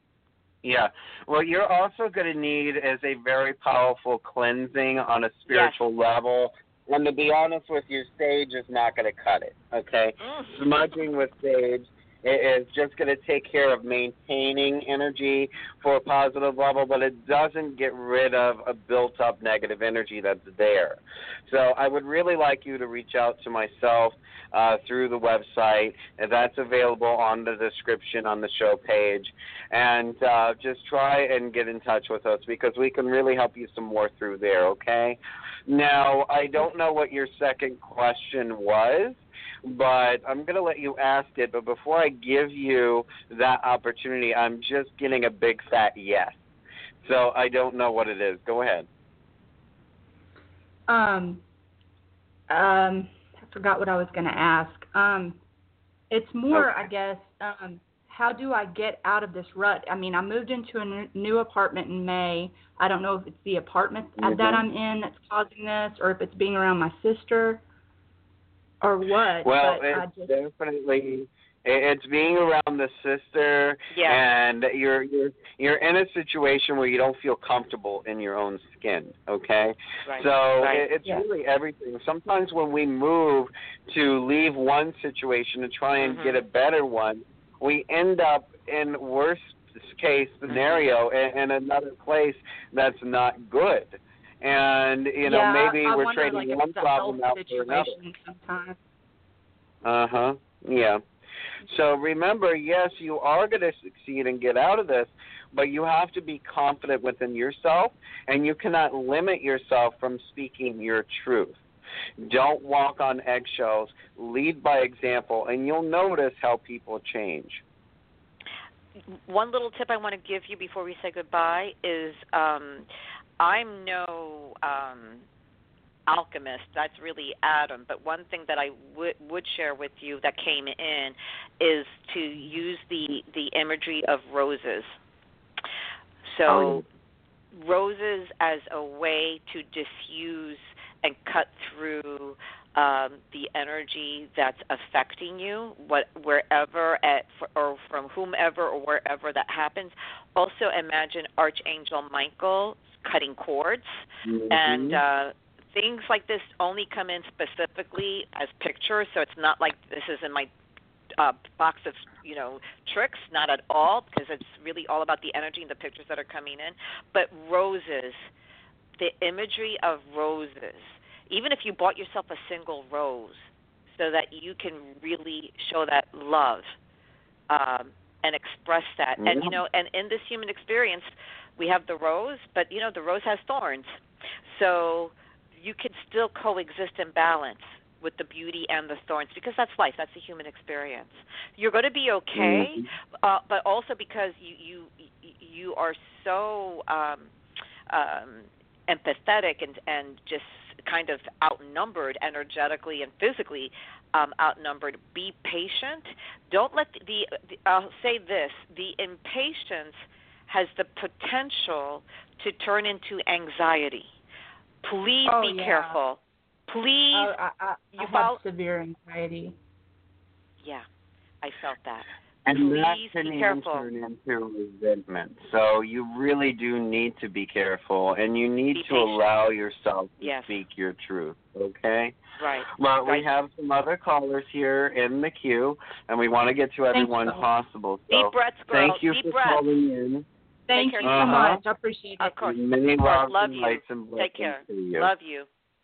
Yeah. What you're also going to need is a very powerful cleansing on a spiritual level. And to be honest with you, sage is not going to cut it, okay? Mm. Smudging with sage is just going to take care of maintaining energy for a positive level, but it doesn't get rid of a built-up negative energy that's there. So I would really like you to reach out to myself uh, through the website. And that's available on the description on the show page. And uh, just try and get in touch with us, because we can really help you some more through there, okay? Now, I don't know what your second question was, but I'm going to let you ask it. But before I give you that opportunity, I'm just getting a big fat yes. So I don't know what it is. Go ahead. Um, um, I forgot what I was going to ask. Um, it's more, Okay. I guess, um, how do I get out of this rut? I mean, I moved into a n- new apartment in May. I don't know if it's the apartment Mhm. that I'm in that's causing this, or if it's being around my sister, or what. Well, but I it's just, definitely It's being around the sister, yeah. and you're you're you're in a situation where you don't feel comfortable in your own skin. Okay, right. so right. It, it's yeah. really everything. Sometimes when we move to leave one situation and try and mm-hmm. get a better one, we end up in worst case scenario mm-hmm. in, in another place that's not good. And you know yeah, maybe I we're wonder, trading like, one if it's a problem health out for another. situation sometimes. Uh huh. Yeah. So remember, yes, you are going to succeed and get out of this, but you have to be confident within yourself, and you cannot limit yourself from speaking your truth. Don't walk on eggshells. Lead by example, and you'll notice how people change. One little tip I want to give you before we say goodbye is um, I'm no um, alchemist. That's really Adam. But one thing that I would would share with you that came in is to use the, the imagery of roses. So Oh. roses as a way to diffuse and cut through um, the energy that's affecting you, what wherever at or from whomever or wherever that happens. Also imagine Archangel Michael cutting cords, Mm-hmm. and uh, things like this only come in specifically as pictures, so it's not like this is in my uh, box of, you know, tricks, not at all, because it's really all about the energy and the pictures that are coming in. But roses, the imagery of roses, even if you bought yourself a single rose so that you can really show that love um, and express that. Yeah. And, you know, and in this human experience, we have the rose, but, you know, the rose has thorns. So you can still coexist in balance with the beauty and the thorns, because that's life. That's the human experience. You're going to be okay, Mm-hmm. uh, but also because you you you are so um, um, empathetic and and just kind of outnumbered energetically and physically um, outnumbered. Be patient. Don't let the, the I'll say this: the impatience has the potential to turn into anxiety. Please Oh, be yeah. careful. Please, I, I, I, you I have follow- severe anxiety. Yeah, I felt that. And Please that can be even careful. turn into resentment. So you really do need to be careful, and you need Be to patient. allow yourself to Yes. speak your truth, okay? Right. Well, right. we have some other callers here in the queue, and we want to get to everyone Thanks, possible. So Deep breaths, girl. thank you Deep for breaths. calling in. Thank care. you so Uh-huh. much. I appreciate it. Of course. Many Of course. loves Love and you. lights and blessings Take care. to you. Love you.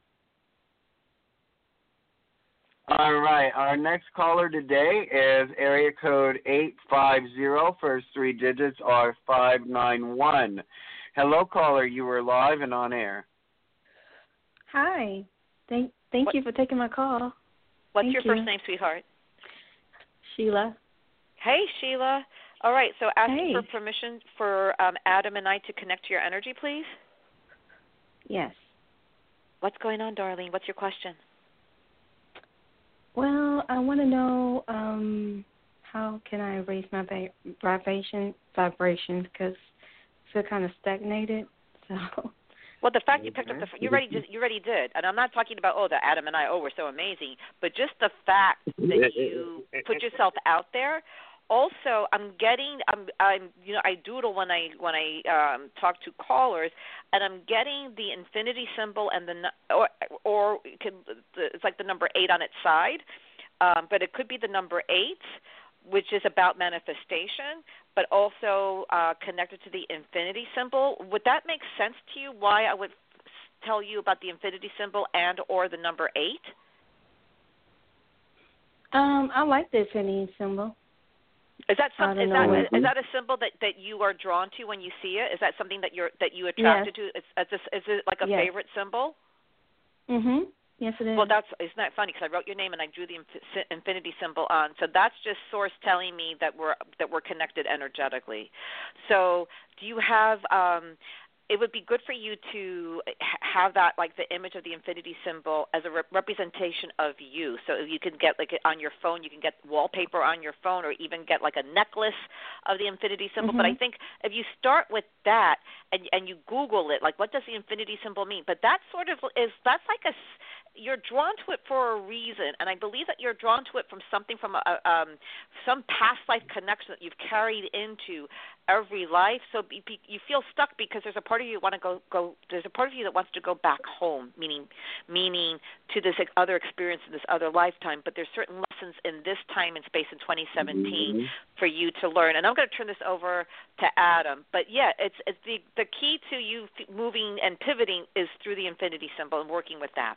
All right, our next caller today is area code eight five zero. First three digits are five nine one. Hello, caller. You were live and on air. Hi. Thank thank What- you for taking my call. What's Thank your you. first name, sweetheart? Sheila. Hey, Sheila. All right, so asking Hey. for permission for um, Adam and I to connect to your energy, please. Yes. What's going on, darling? What's your question? Well, I want to know um, how can I raise my va- vibration vibrations because I feel kind of stagnated. So. Well, the fact you picked up the Mhm. you already did, you already did, and I'm not talking about oh, the Adam and I oh we're so amazing, but just the fact that you put yourself out there. Also, I'm getting I'm I'm you know I doodle when I when I um, talk to callers, and I'm getting the infinity symbol and the nu- or or it could, it's like the number eight on its side, um, but it could be the number eight, which is about manifestation, but also uh, connected to the infinity symbol. Would that make sense to you? Why I would tell you about the infinity symbol and or the number eight? Um, I like the infinity symbol. Is that I some, don't is know that what- is that a symbol that, that you are drawn to when you see it? Is that something that you're that you attracted to? Is, is, this, is it like a Yes. favorite symbol? Mhm. Yes, it is. Well, that's isn't that funny? Because I wrote your name and I drew the inf- infinity symbol on. So that's just Source telling me that we're that we're connected energetically. So, do you have um, it would be good for you to have that, like the image of the infinity symbol as a re- representation of you. So you can get like on your phone, you can get wallpaper on your phone, or even get like a necklace of the infinity symbol. Mm-hmm. But I think if you start with that and and you Google it, like what does the infinity symbol mean? But that sort of is that's like a you're drawn to it for a reason, and I believe that you're drawn to it from something from a, um, some past life connection that you've carried into every life. So be, be, you feel stuck because there's a part of you that want to go go. There's a part of you that wants to go back home, meaning meaning to this other experience in this other lifetime. But there's certain lessons in this time and space in twenty seventeen mm-hmm. for you to learn. And I'm going to turn this over to Adam. But yeah, it's it's the the key to you moving and pivoting is through the infinity symbol and working with that.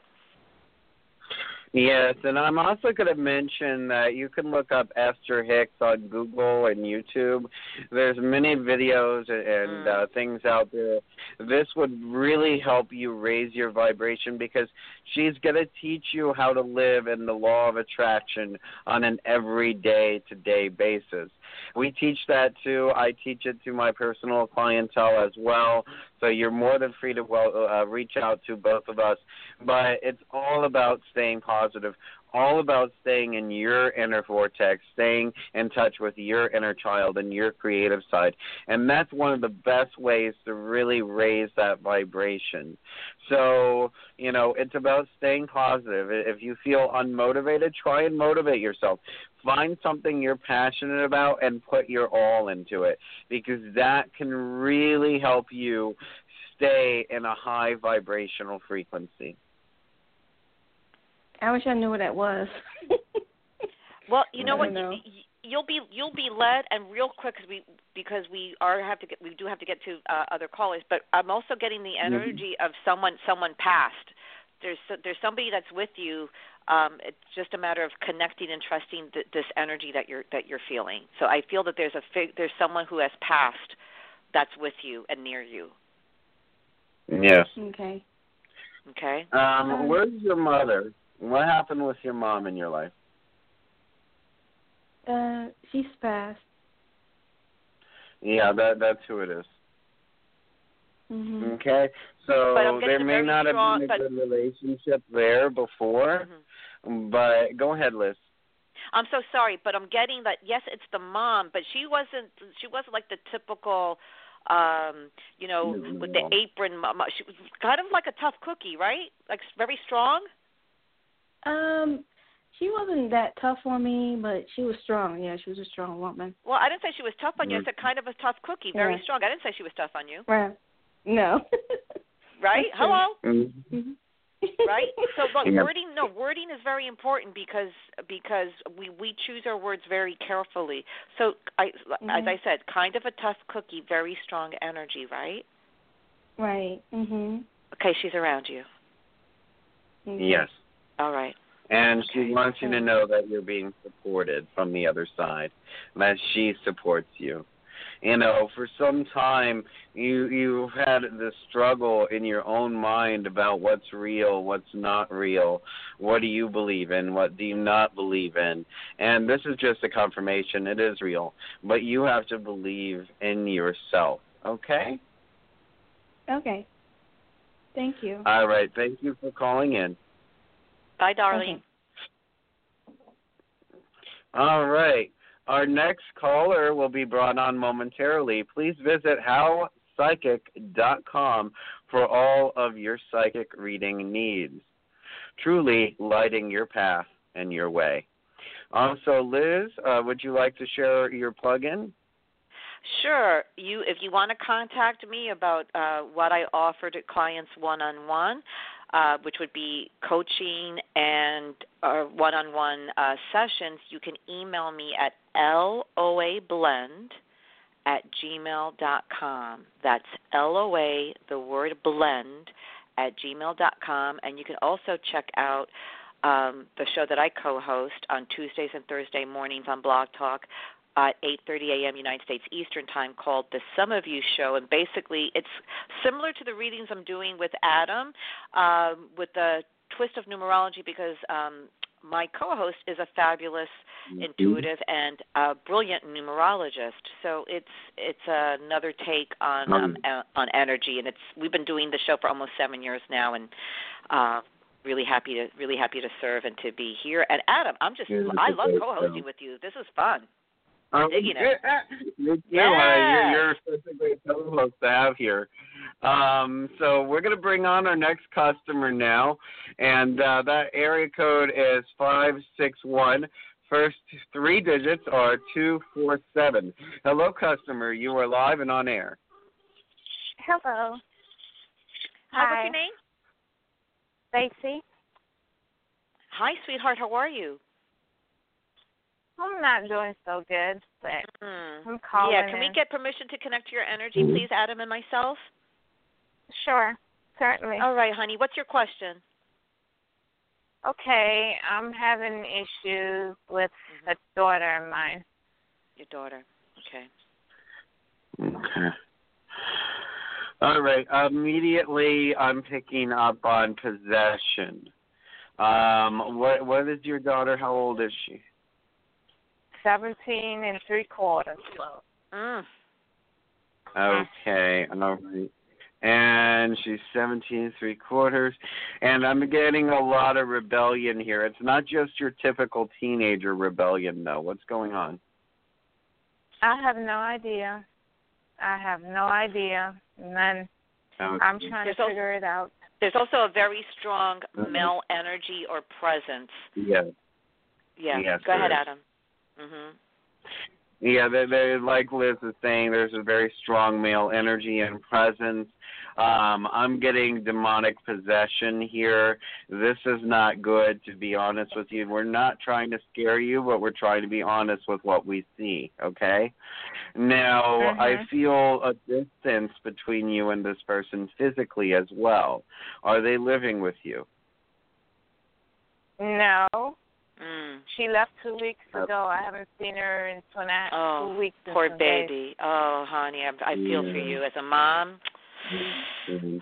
Yes, and I'm also going to mention that you can look up Esther Hicks on Google and YouTube. There's many videos and mm. uh, things out there. This would really help you raise your vibration because she's going to teach you how to live in the law of attraction on an everyday-to-day basis. We teach that too. I teach it to my personal clientele as well. So you're more than free to well, uh, reach out to both of us. But it's all about staying positive, all about staying in your inner vortex, staying in touch with your inner child and your creative side. And that's one of the best ways to really raise that vibration. So, you know, it's about staying positive. If you feel unmotivated, try and motivate yourself. Find something you're passionate about and put your all into it, because that can really help you stay in a high vibrational frequency. I wish I knew what that was. Well, you know what? Know. You, you'll be you'll be led, and real quick, because we because we are have to get we do have to get to uh, other callers. But I'm also getting the energy mm-hmm. of someone someone past. There's there's somebody that's with you. Um, it's just a matter of connecting and trusting th- this energy that you're that you're feeling. So I feel that there's a fig- there's someone who has passed that's with you and near you. Yes. Okay. Okay. Um, Um, where's your mother? What happened with your mom in your life? Uh, she's passed. Yeah, that that's who it is. Mm-hmm. Okay, so there may not strong, have been a but, good relationship there before, mm-hmm. but go ahead, Liz. I'm so sorry, but I'm getting that. Yes, it's the mom, but she wasn't. She wasn't like the typical, um, you know, no, with no. the apron. Mama. She was kind of like a tough cookie, right? Like very strong. Um. She wasn't that tough on me, but she was strong. Yeah, she was a strong woman. Well, I didn't say she was tough on you. I said kind of a tough cookie, very yeah. strong. I didn't say she was tough on you. Right. No. Right? Hello? Mm-hmm. Right? So look, yeah. wording no, wording is very important because because we, we choose our words very carefully. So I mm-hmm. as I said, kind of a tough cookie, very strong energy, right? Right. Mhm. Okay, she's around you. Mm-hmm. Yes. All right. And okay. she wants you to know that you're being supported from the other side, that she supports you. You know, for some time, you, you've had the struggle in your own mind about what's real, what's not real, what do you believe in, what do you not believe in. And this is just a confirmation. It is real. But you have to believe in yourself, okay? Okay. Thank you. All right. Thank you for calling in. Bye, darling. Okay. All right. Our next caller will be brought on momentarily. Please visit how psychic dot com for all of your psychic reading needs. Truly lighting your path and your way. Also, Liz, uh, would you like to share your plug-in? Sure. You, if you want to contact me about uh, what I offer to clients one-on-one, Uh, which would be coaching and uh, one-on-one uh, sessions, you can email me at loablend at gmail dot com. That's L O A, the word blend, at gmail dot com. And you can also check out um, the show that I co-host on Tuesdays and Thursday mornings on Blog Talk at eight thirty a.m. United States Eastern Time, called The Sum of You Show. And basically it's similar to the readings I'm doing with Adam, um, with the twist of numerology, because um, my co-host is a fabulous, intuitive, and uh, brilliant numerologist. So it's it's another take on um, on energy, and it's we've been doing the show for almost seven years now, and uh, really happy to really happy to serve and to be here. And Adam, I'm just Yeah, I love great co-hosting show. with you. This is fun. Um, Digging it. You too. Yeah. Uh, you're, you're such a great co-host to have here. Um, so we're going to bring on our next customer now, and uh, that area code is five six one. First three digits are two four seven. Hello, customer. You are live and on air. Hello. Hi, what's your name? Stacy. Hi, sweetheart. How are you? I'm not doing so good, but Hmm. I'm calling Yeah, can in. we get permission to connect to your energy, please, Adam and myself? Sure, certainly. All right, honey. What's your question? Okay, I'm having issues with Mm-hmm. a daughter of mine. Your daughter. Okay. Okay. All right. Immediately, I'm picking up on possession. Um, what what is your daughter? How old is she? Seventeen and three quarters. Mm. Okay. All right. And she's seventeen, three quarters. And I'm getting a lot of rebellion here. It's not just your typical teenager rebellion, though. What's going on? I have no idea. I have no idea. None. Okay. I'm trying There's to also- figure it out. There's also a very strong male energy or presence. Yes. Yeah. Yes, Go ahead, there is. Adam. Mhm. Yeah, they, they, like Liz is saying, there's a very strong male energy and presence. Um, I'm getting demonic possession here. This is not good, to be honest with you. We're not trying to scare you, but we're trying to be honest with what we see, okay? Now, Mhm. I feel a distance between you and this person physically as well. Are they living with you? No. Mm. She left two weeks ago. I haven't seen her in two, and a half, Oh, two weeks. and poor some days. baby. Oh, honey, I, I feel for Yeah. you as a mom. Mhm.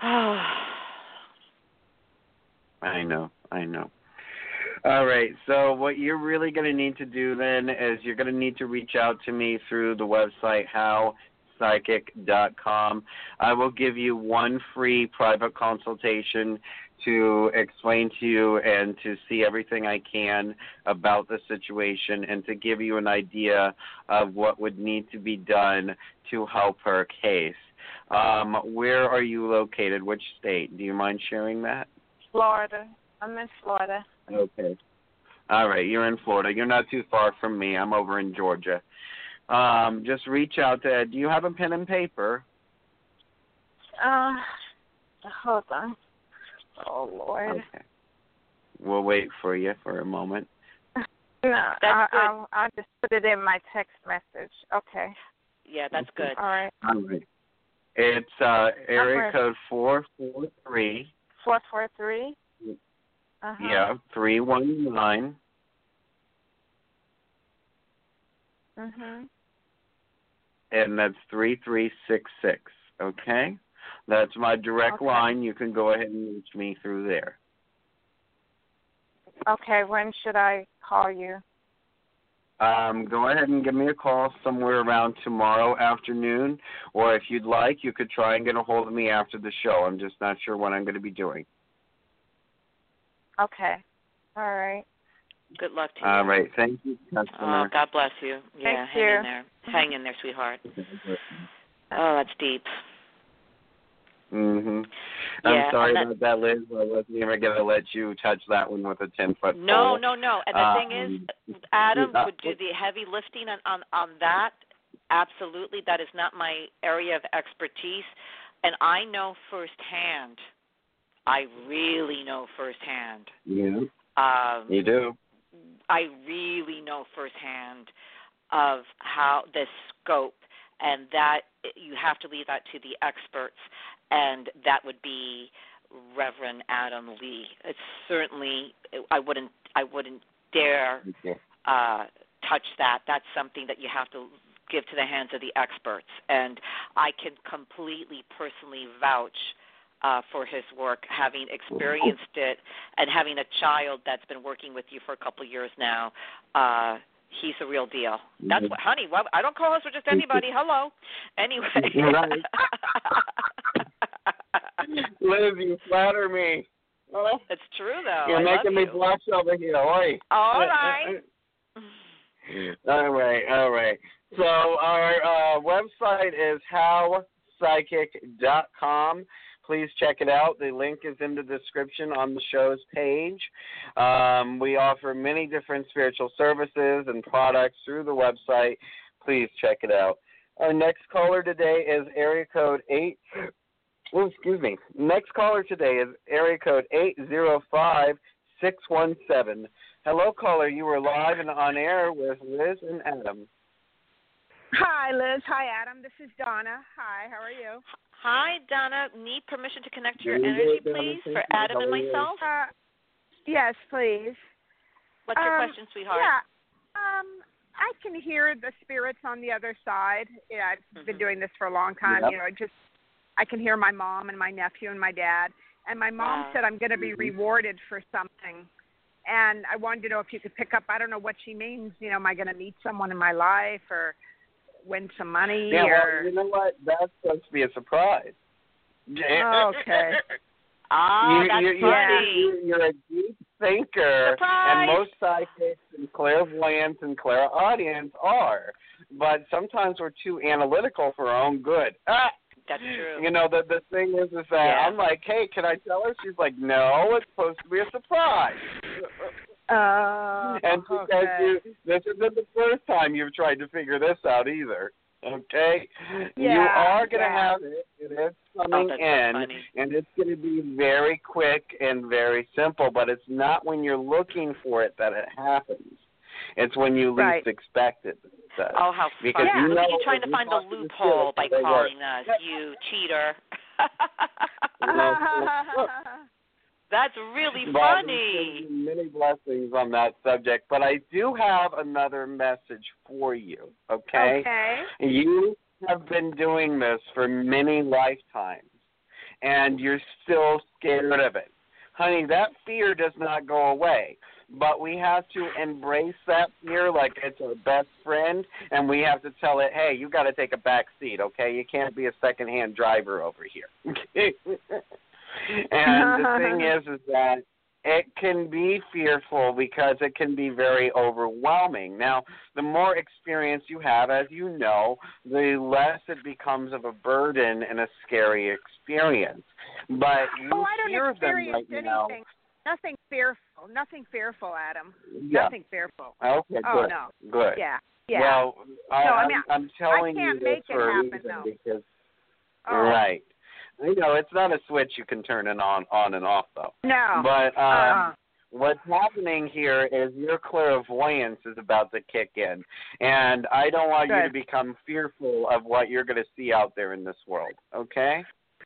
I know, I know. All right, so what you're really going to need to do then is you're going to need to reach out to me through the website how psychic dot com. I will give you one free private consultation to explain to you and to see everything I can about the situation and to give you an idea of what would need to be done to help her case. Um, where are you located? Which state? Do you mind sharing that? Florida. I'm in Florida. Okay. All right, you're in Florida. You're not too far from me. I'm over in Georgia. Um, just reach out to, do you have a pen and paper? Uh, hold on. Oh, Lord. Okay. We'll wait for you for a moment. No, That's I, good. I'll, I'll just put it in my text message. Okay. Yeah, that's good. All right. All right. It's uh, area ready. code four four three. four four three? Uh-huh. Yeah, three one nine. Mhm. And that's three three six six. Okay? That's my direct Okay. line. You can go ahead and reach me through there. Okay, when should I call you? Um, go ahead and give me a call somewhere around tomorrow afternoon, or if you'd like, you could try and get a hold of me after the show. I'm just not sure what I'm going to be doing. Okay. All right. Good luck to you. All right. Thank you, Oh, customer. God bless you. Yeah, Thank hang you. in there. Hang in there, sweetheart. Oh, that's deep. Mhm. Yeah, I'm sorry and that- about that, Liz. I wasn't even going to let you touch that one with a ten foot No, pole. no, no. And the Um, thing is, Adam uh, would do the heavy lifting on, on, on that. Absolutely. That is not my area of expertise. And I know firsthand, I really know firsthand. Yeah, Um, you do. I really know firsthand of how the scope, and that you have to leave that to the experts, and that would be Reverend Adam Lee. It's certainly I wouldn't I wouldn't dare Okay. uh, touch that. That's something that you have to give to the hands of the experts, and I can completely personally vouch uh, for his work, having experienced it and having a child that's been working with you for a couple of years now. Uh, he's the real deal. That's what, honey. Well, I don't call us for just anybody. Hello. Anyway. Liz, you flatter me. It's true, though. You're I making love me you. blush over here. Oi. All right. all right, all right. So our uh, website is how psychic dot com. Please check it out. The link is in the description on the show's page. Um, we offer many different spiritual services and products through the website. Please check it out. Our next caller today is area code eight. Oh, excuse me. Next caller today is area code eight zero five six one seven. Hello, caller. You were live and on air with Liz and Adam. Hi, Liz. Hi, Adam. This is Donna. Hi, how are you? Hi, Donna. Need permission to connect your energy, please, for Adam and myself? Uh, yes, please. What's your um, question, sweetheart? Yeah. Um, I can hear the spirits on the other side. Yeah, I've mm-hmm. been doing this for a long time. Yep. You know, just I can hear my mom and my nephew and my dad. And my mom wow. said I'm going to be rewarded for something. And I wanted to know if you could pick up. I don't know what she means. You know, am I going to meet someone in my life or win some money? Yeah, or... well, you know what? That's supposed to be a surprise. Okay. Oh, you, that's you, funny. You, you're a deep thinker, surprise. And most psychics and clairvoyants and clairaudience are. But sometimes we're too analytical for our own good. Ah! That's true. You know, the the thing is, is that yeah. I'm like, hey, can I tell her? She's like, no, it's supposed to be a surprise. Uh, and because okay. you, this isn't the first time you've tried to figure this out either. Okay? Yeah, you are going to yeah. have it. It is coming oh, in, so and it's going to be very quick and very simple, but it's not when you're looking for it that it happens. It's when you least right. expect it. Does. Oh, how because funny. You Look know, at you trying to find a loophole by calling us, you cheater. That's really but funny. Many blessings on that subject, but I do have another message for you, okay? Okay. You have been doing this for many lifetimes, and you're still scared of it. Honey, that fear does not go away. But we have to embrace that fear like it's our best friend, and we have to tell it, hey, you got to take a back seat, okay? You can't be a second-hand driver over here. And the thing is, is that it can be fearful because it can be very overwhelming. Now, the more experience you have, as you know, the less it becomes of a burden and a scary experience. But you oh, I don't hear experience them right anything. now. Nothing fearful. Nothing fearful, Adam. Yeah. Nothing fearful. Okay, oh, good. no. Good. Yeah. Yeah. Well, I, no, I I'm, mean, I'm telling I can't you this make it for happen, a reason though. because oh. right. I know it's not a switch you can turn it on, on and off though. No. But um, uh-huh. what's happening here is your clairvoyance is about to kick in, and I don't want Good. you to become fearful of what you're going to see out there in this world. Okay?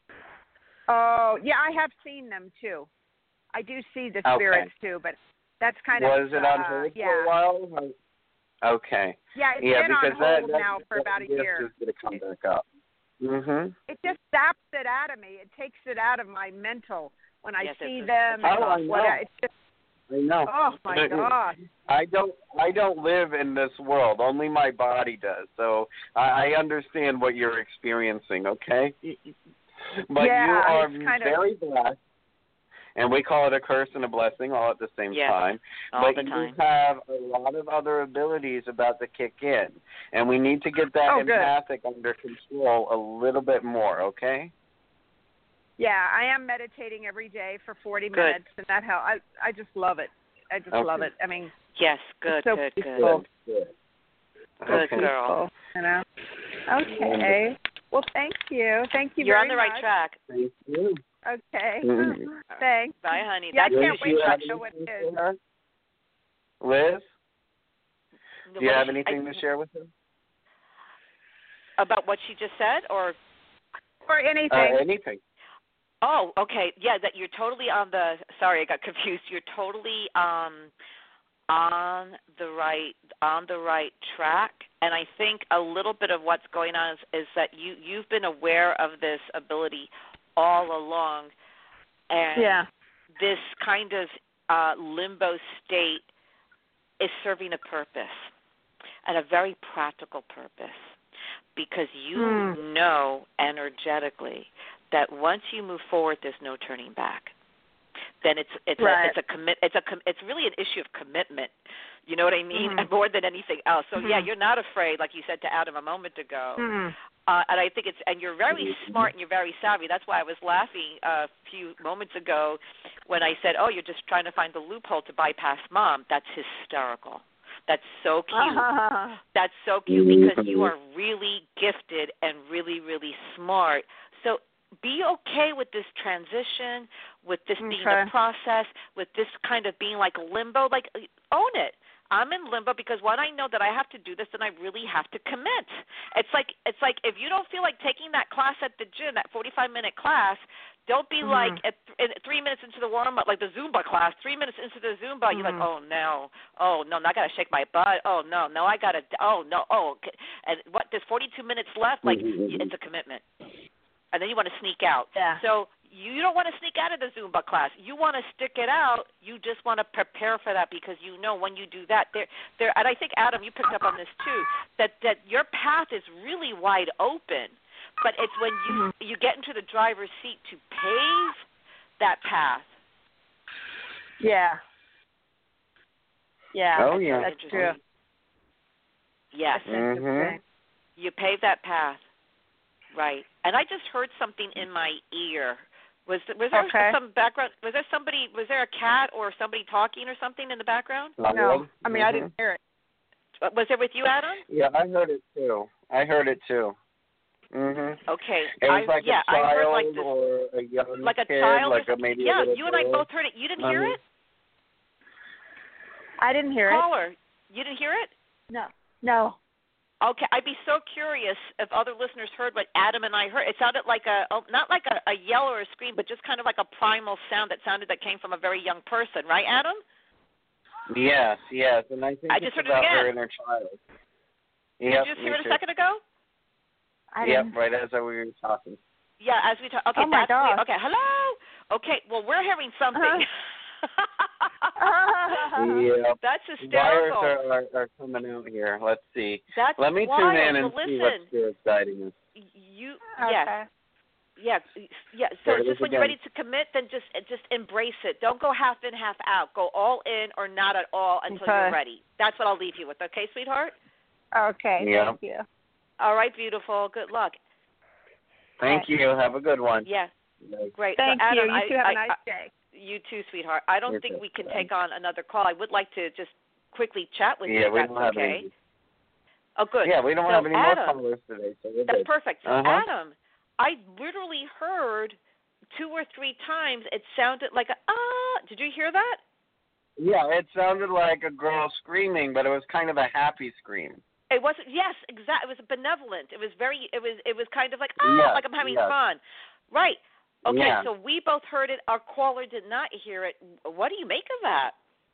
Oh, yeah, I have seen them too. I do see the spirits okay. too, but that's kind Was of it on uh, hold yeah. for a while? Okay. Yeah, it's yeah, been because on hold that, that, now for that about a gift year. is going to come back up. Mhm. It just zaps it out of me. It takes it out of my mental when I yes, see it's, them. Oh, and I know. what I, it's just, I know. oh my God. I don't. I don't live in this world. Only my body does. So I, I understand what you're experiencing. Okay. But yeah, you are kind very of, blessed, and we call it a curse and a blessing all at the same yes, time. all but the you time. have a lot of other abilities about to kick in, and we need to get that oh, empathic under control a little bit more. Okay. Yeah, I am meditating every day for forty good. minutes, and that helps. I I just love it. I just okay. love it. I mean, yes, good, so good, peaceful. Good. Good, okay. girl. You know. Okay. Well, thank you. Thank you You're very on the right much. track. Thank you. Okay. Mm-hmm. Thanks. Bye, honey. Yeah, I That's can't Liz, wait you to know what it is. her? Liz, do you what have she, anything I, to share with her? about what she just said, or Or anything. Uh, anything. oh, okay, yeah, that you're totally on the. Sorry, I got confused. You're totally um on the right on the right track, and I think a little bit of what's going on is, is that you you've been aware of this ability all along. And yeah. this kind of uh, limbo state is serving a purpose, and a very practical purpose, because you mm. know energetically that once you move forward, there's no turning back. Then it's it's right. a it's a commit it's a com, it's really an issue of commitment. You know what I mean? Mm-hmm. And more than anything else. So mm-hmm. yeah, you're not afraid, like you said to Adam a moment ago. Mm-hmm. Uh, and I think it's and you're very smart and you're very savvy. That's why I was laughing a few moments ago when I said, "Oh, you're just trying to find the loophole to bypass mom." That's hysterical. That's so cute. Uh-huh. That's so cute because you are really gifted and really, really smart. So be okay with this transition, with this okay. being a process, with this kind of being like limbo. Like, own it. I'm in limbo because when I know that I have to do this, then I really have to commit. It's like it's like if you don't feel like taking that class at the gym, that forty-five minute class, don't be mm-hmm. like at th- three minutes into the warm up, like the Zumba class. Three minutes into the Zumba, mm-hmm. you're like, oh no, oh no, now I gotta shake my butt. Oh no, no, I gotta. Oh no, oh, okay. And what? There's forty-two minutes left. Like mm-hmm. it's a commitment, and then you want to sneak out. Yeah. So. You don't want to sneak out of the Zumba class. You want to stick it out. You just want to prepare for that because you know when you do that, there, there. And I think Adam, you picked up on this too. That that your path is really wide open, but it's when you mm-hmm. you get into the driver's seat to pave that path. Yeah. Yeah. that's Oh yeah, that's true. Yes. Mm-hmm. You pave that path, right? And I just heard something in my ear. Was was there okay. some background? Was there somebody? Was there a cat or somebody talking or something in the background? No, I mean mm-hmm. I didn't hear it. Was it with you, Adam? Yeah, I heard it too. I heard it too. Mhm. Okay. It was I, like yeah, a child I heard like this, or a young like a kid, child like or a maybe yeah, a little you and I girl. both heard it. You didn't hear um, it? I didn't hear Caller, it. you didn't hear it? No. No. Okay, I'd be so curious if other listeners heard what Adam and I heard. It sounded like a, not like a, a yell or a scream, but just kind of like a primal sound that sounded that came from a very young person, right, Adam? Yes, yes, and I think I it's just heard about it again. her inner child. Did Yep, you just hear it too. a second ago? I yep, didn't. right as we were talking. Yeah, as we talk. Okay, oh my that's God. weird. Okay, hello. Okay, well, we're hearing something. Yeah. That's hysterical. Wires are, are, are coming out here. Let's see. That's Let me wild. tune in and well, see listen, what spirit's guiding us. You, okay. yes. Yeah, yeah. So There it just is when again. you're ready to commit, then just just embrace it. Don't go half in, half out. Go all in or not at all until okay. you're ready. That's what I'll leave you with. Okay, sweetheart? Okay, Yeah. thank you. All right, beautiful. Good luck. Thank Okay. you. Have a good one. Yeah. Bye. Great. Thank so, Adam, you. You I, too have I, a nice I, day. You too, sweetheart. I don't You think too. we can Bye. take on another call. I would like to just quickly chat with Yeah, you if we that's don't have okay. any. Oh, good. Yeah, we don't so have any Adam, more callers today, so we're That's good. perfect. So, Uh-huh. Adam, I literally heard two or three times it sounded like a, ah. Did you hear that? Yeah, it sounded like a girl screaming, but it was kind of a happy scream. It wasn't. Yes, exactly. It was benevolent. It was very. It was. It was kind of like ah, Yes, like I'm having yes. fun. Right. Okay. Yeah. So we both heard it. Our caller did not hear it. What do you make of that?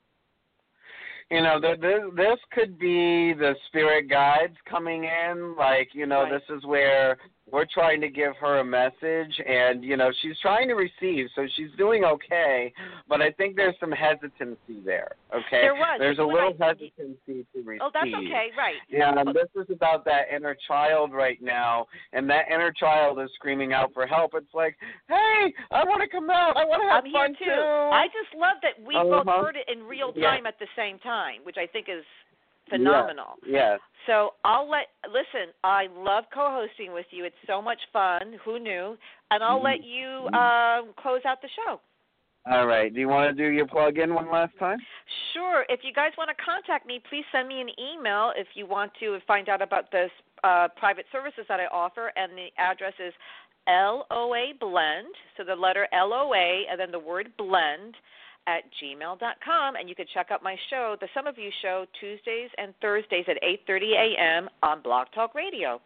You know, th- this this could be the spirit guides coming in. Like, you know, Right. this is where we're trying to give her a message, and, you know, she's trying to receive, so she's doing okay, but I think there's some hesitancy there, okay? There was. There's a You and little I- hesitancy to receive. Oh, that's okay. Right. And this is about that inner child right now, and that inner child is screaming out for help. It's like, hey, I want to come out. I want to have I'm fun here too. I just love that we Uh-huh. both heard it in real Yeah. time at the same time, which I think is phenomenal. Yes. yes. So I'll let listen. I love co-hosting with you. It's so much fun. Who knew? And I'll Mm-hmm. let you um, close out the show. All right. Do you want to do your plug-in one last time? Sure. If you guys want to contact me, please send me an email if you want to find out about this uh, private services that I offer. And the address is L O A Blend, so the letter L O A and then the word blend at gmail dot com. And you can check out my show, the Some of You Show, Tuesdays and Thursdays at eight thirty a.m. on Blog Talk Radio.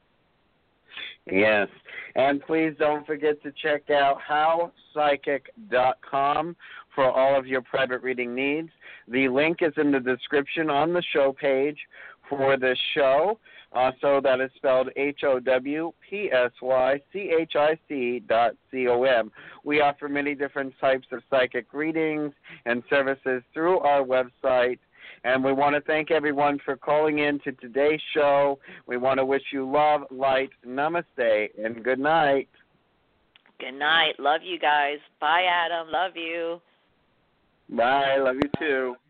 Yes. And please don't forget to check out how psychic dot com for all of your private reading needs. The link is in the description on the show page for this show. Also, that is spelled H O W P S Y C H I C dot C O M. We offer many different types of psychic readings and services through our website. And we want to thank everyone for calling in to today's show. We want to wish you love, light, namaste, and good night. Good night. Love you guys. Bye, Adam. Love you. Bye. Love you too.